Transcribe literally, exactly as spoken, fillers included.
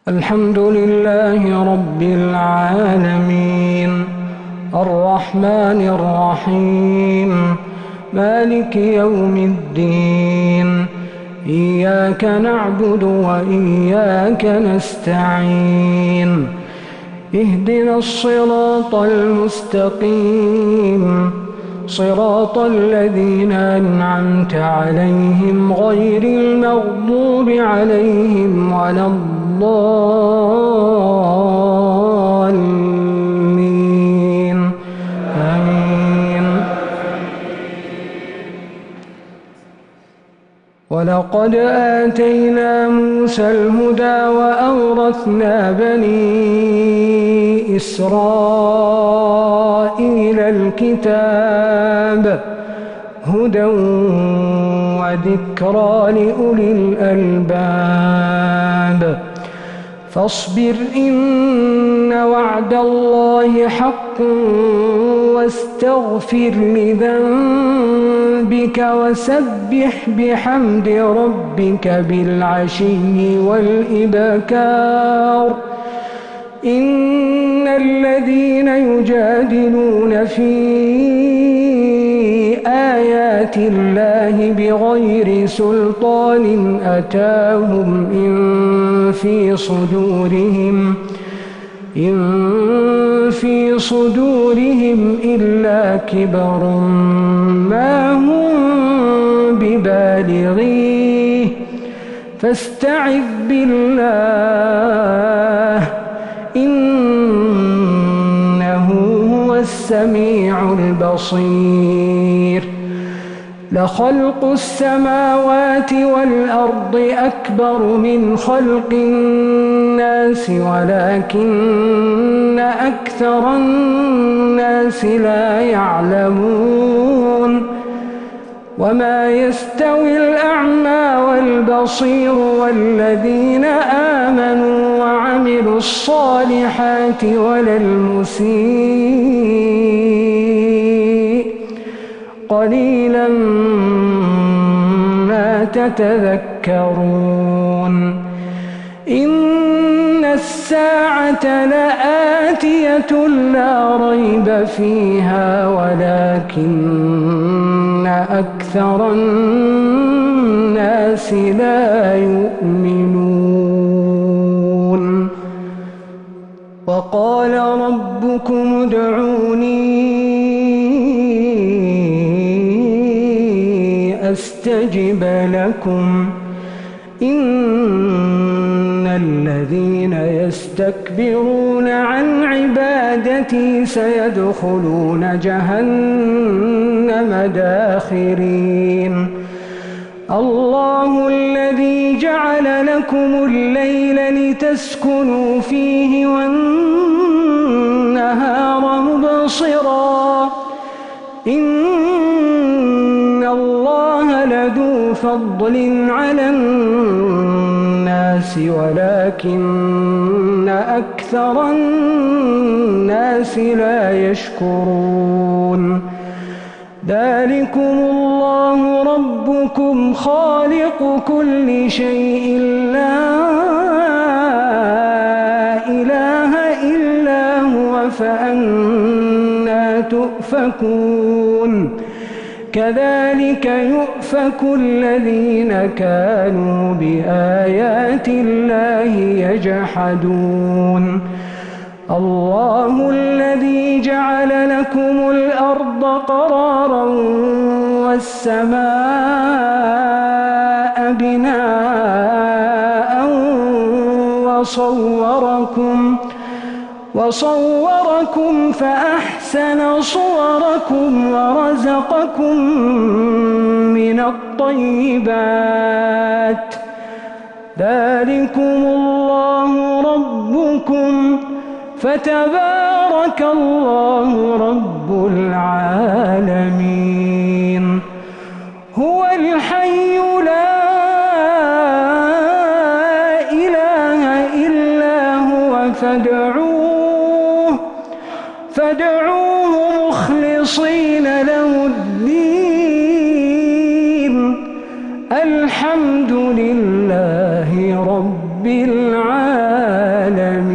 الحمد لله رب العالمين الرحمن الرحيم مالك يوم الدين إياك نعبد وإياك نستعين اهدنا الصراط المستقيم صراط الذين أنعمت عليهم غير المغضوب عليهم ولا الضالين آمين. ولقد آتينا موسى الهدى وأورثنا بني إسرائيل الكتاب هدى وذكرى لأولي الألباب. فاصبر إن وعد الله حق واستغفر لذنبك وسبح بحمد ربك بالعشي والإبكار. إن الذين يجادلون في آيات الله بغير سلطان أتاهم إن في صدورهم إن في صدورهم إلا كبر ما هم ببالغيه فاستعذ بالله إنه هو السميع البصير. لخلق السماوات والأرض أكبر من خلق الناس ولكن أكثر الناس لا يعلمون. وما يستوي الأعمى والبصير والذين آمنوا وعملوا الصالحات ولا المسيء قليلا ما تتذكرون. إن الساعة لآتية لا ريب فيها ولكن أكثر الناس لا يؤمنون. وقال ربكم ادعوني أستجب لكم إن الذين يستكبرون عن عبادتي سيدخلون جهنم داخرين. الله الذي جعل لكم الليل لتسكنوا فيه والنهار مبصرا إن الله لذو فضل على الناس ولكن أكثر الناس لا يشكرون. ذلكم الله ربكم خالق كل شيء لا إله إلا هو فأنى تؤفكون. كذلك يؤفك الذين كانوا بآيات الله يجحدون. الله الذي جعل لكم الأرض قرارا والسماء بناء وصوركم وصوركم فأحسن صوركم ورزقكم من الطيبات. ذلكم الله ربكم فتبارك الله رب العالمين. هو الحي لا إله إلا هو فادعوه فادعوه مخلصين له الدين. الحمد لله رب العالمين. العالمين.